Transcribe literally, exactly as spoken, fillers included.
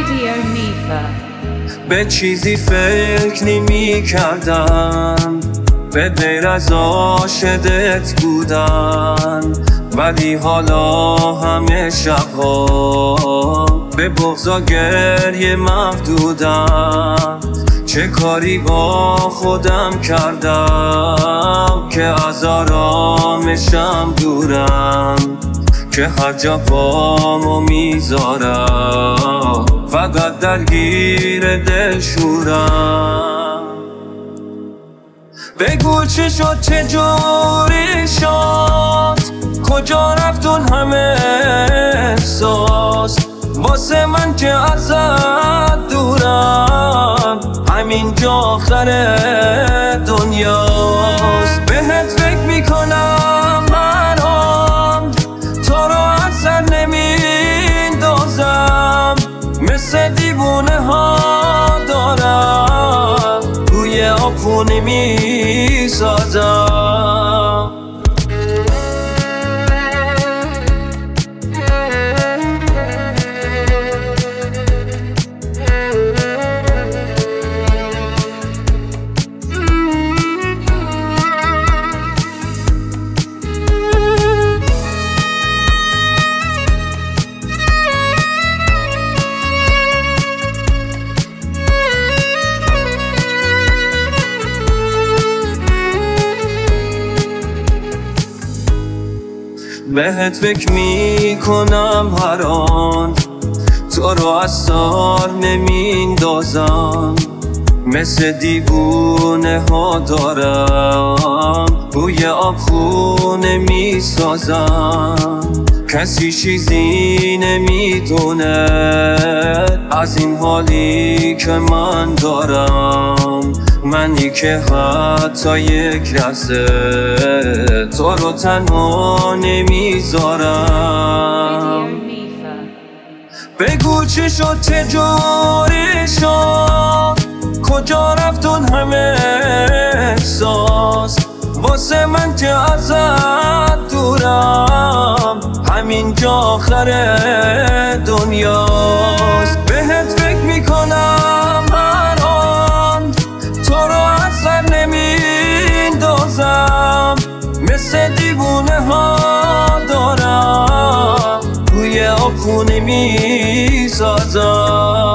Radio Nifa. به چیزی فکر نمی کردم به غیر از عاشقت بودن، ولی حالا همه شبها به بغض و گریه مفدودم. چه کاری با خودم کردم که از آرامشم دورم، که هر جا پامو میذارم فقط درگیر دلشورم. بگو چه شد، چه جوری شد، کجا رفت اون همه احساس واسه من که ازت دورم، همینجا آخر دنیاست. بهت فکر میکنم منم تو رو از سر نمیندازم، مثل دیوونه ها دارم روی آبخونه میسازم. بهت فکر میکنم هر آن تو رو از سر نمیندازم، مثل دیوونه ها دارم روی آبخونه میسازم. کسی چیزی نمیدونه از این حالی که من دارم، منی که حتی یک لحظه تو رو تنها نمیذارم. بگو چه شد، چه جوری شد، کجا رفت اون همه احساس واسه من که ازت دورم، همینجا آخر دنیاست. بهت فکر میکنم هر آن تو رو از سر نمیندازم، مثل دیوونه ها دارم روی آبخونه میسازم.